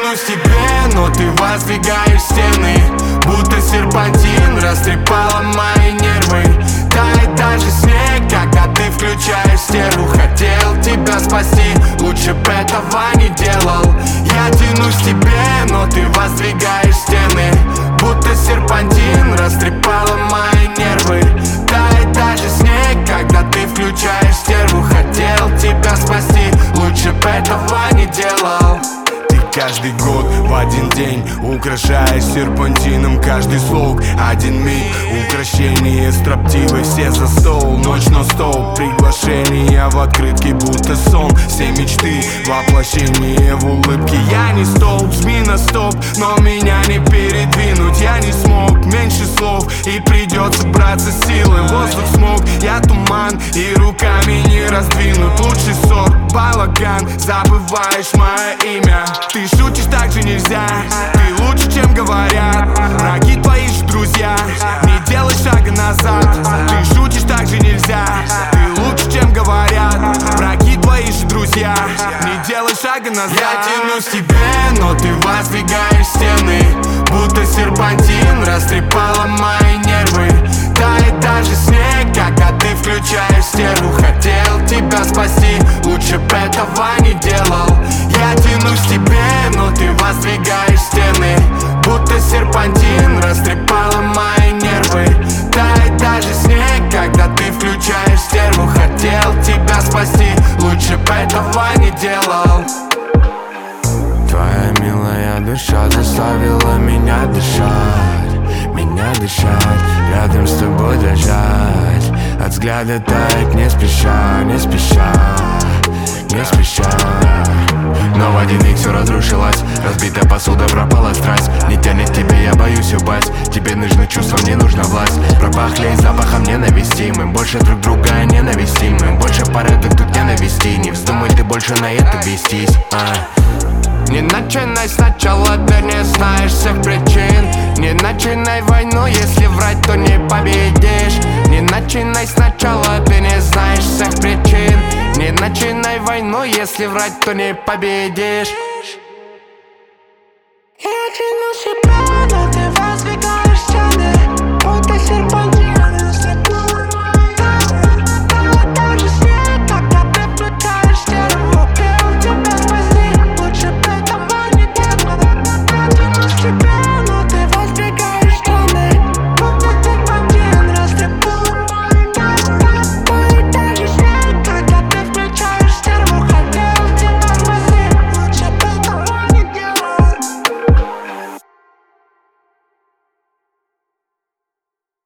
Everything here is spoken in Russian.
тянусь к тебе, но ты воздвигаешь стены, будто серпантин растрепала мои нервы. Тает даже снег, когда ты включаешь стерву. Хотел тебя спасти, лучше б этого не делал. Я тянусь к тебе, но ты воздвигаешь стены, будто серпантин растрепала мои нервы. Тает даже снег, когда ты включаешь стерву. Хотел тебя спасти, лучше б этого не делал. Каждый год в один день украшаешь серпантином каждый слог. Один миг украшение строптивой, все за стол. Ночь нон-стоп, приглашение в открытке будто сон. Все мечты, воплощение в улыбке. Я не столб, змея стоп, но меня не передвинуть. Я не смог, меньше слов, и придется браться силы. Воздух смог, я туман, и руками не раздвинут. Лучший сорт, балаган, забываешь мое имя. Ты шутишь, так же нельзя, ты лучше, чем говорят. Враги твои же друзья, не делай шага назад. Ты шутишь, так же нельзя, ты лучше, чем говорят. Враги твои же друзья, не делай шага назад. Я тянусь к тебе, но ты воздвигаешь стены, будто серпантин растрепала мои нервы. Тает даже снег, когда ты включаешь стерву. Хотел тебя спасти, лучше б этого не делал. Я тянусь к тебе, но ты воздвигаешь стены, будто серпантин растрепала мои нервы. Тает даже снег, когда ты включаешь стерву. Хотел тебя спасти, лучше б этого не делал. Твоя милая душа заставила меня дышать, меня дышать, рядом с тобой дрожать. От взгляда таять не спеша, не спеша, не спеша. Но в один миг все разрушилось, разбитая посуда, пропала страсть. Не тянет к тебе, я боюсь упасть. Тебе нужны чувства, мне нужна власть. Пропахли запахом ненависти, мы больше друг друга ненавистим. Мы больше порядок тут не навести, не вздумай ты больше на это вестись. Не начинай сначала, ты не знаешь всех причин. Не начинай войну, если врать, то не победишь. Не начинай сначала, ты не знаешь всех причин. Не начинай войну, если врать, то не победишь. Я тянусь.